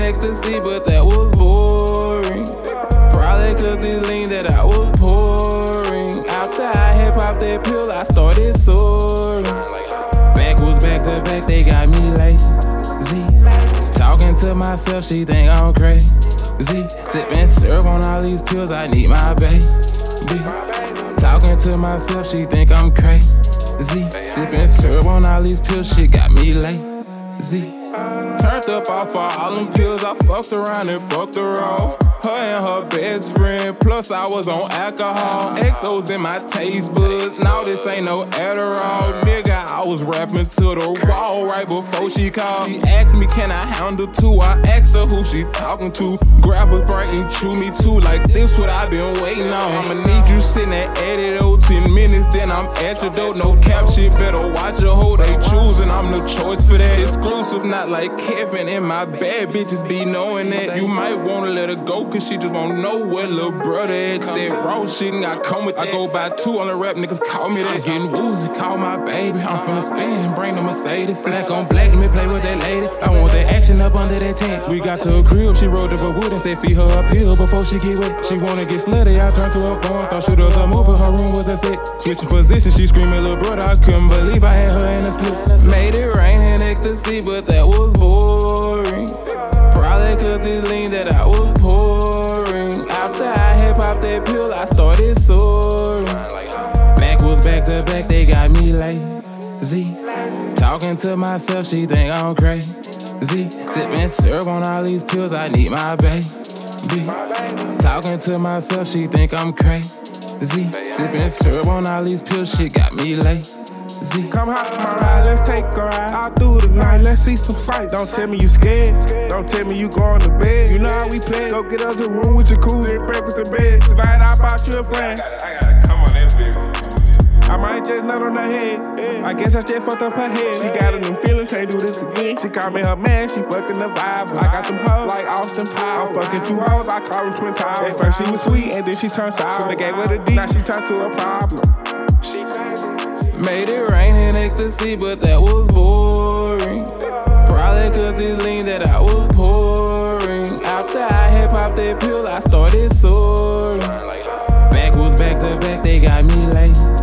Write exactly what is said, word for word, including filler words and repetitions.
ecstasy, but that was boring. Probably cause this lean that I was pouring. After I had popped that pill, I started soaring. Back was back to back, they got me lazy. Talking to myself, she think I'm crazy. Sipping syrup on all these pills, I need my baby. Talking to myself, she think I'm crazy. Sipping syrup on all these pills, shit got me lazy. Turned up off all them pills, I fucked around and fucked her all. Her and her best friend, plus I was on alcohol. X Os in my taste buds, now this ain't no Adderall. Nigga, I was rapping to the wall right before she called. She asked me, can I handle two? I asked her who she talking to. Grab a bright and chew me too, like this what I been waiting on. I'ma need you sitting at eighty though, ten minutes, then I'm at your door. No cap shit, better watch your hoe, they choosing, I'm the choice for that. Exclusive, not like Kevin and my bad bitches be knowing that. You might wanna let her go, cause she just won't know where little brother at. That raw shit and I come with that. I go by two on the rap, niggas call me that. I'm getting woozy, call my baby. I'm finna spin, bring the Mercedes. Black on black, let me play with that lady. I want that action up under that tent. We got to a crib, she rolled up a wood and said feed her uphill before she get wet. She wanna get slutty, I turned to a porn. Thought she was a mover, her room was a set. Switching position, she screaming, little brother, I couldn't believe I had her in a split. Made it rain in ecstasy, but that was boring. Probably cause this lean that I was pouring. After I had popped that pill, I started soaring. Back was back to back, they got me lazy. Talking to myself, she think I'm crazy. Sipping syrup on all these pills, I need my baby. Talking to myself, she think I'm crazy. Sipping syrup on all these pills, shit got me lazy. Come hop on my ride, let's take a ride all through the night, let's see some sights. Don't tell me you scared, don't tell me you going to bed. You know how we play, go get us a room with jacuzzi and breakfast in bed. Tonight I bought you a friend. I gotta, I gotta come on that bitch. I might just nut on her head, I guess I just fucked up her head. She got in them feelings, can't do this again. She called me her man, she fucking the vibe. I got them hoes like Austin Powers. I'm fucking two hoes, I call them twin towers. At first she was sweet and then she turned sour. So they gave her the D, now she turned to a problem. Made it rain in ecstasy, but that was boring. Probably cause this lean that I was pouring. After I had popped that pill, I started soaring. Back was back to back, they got me late.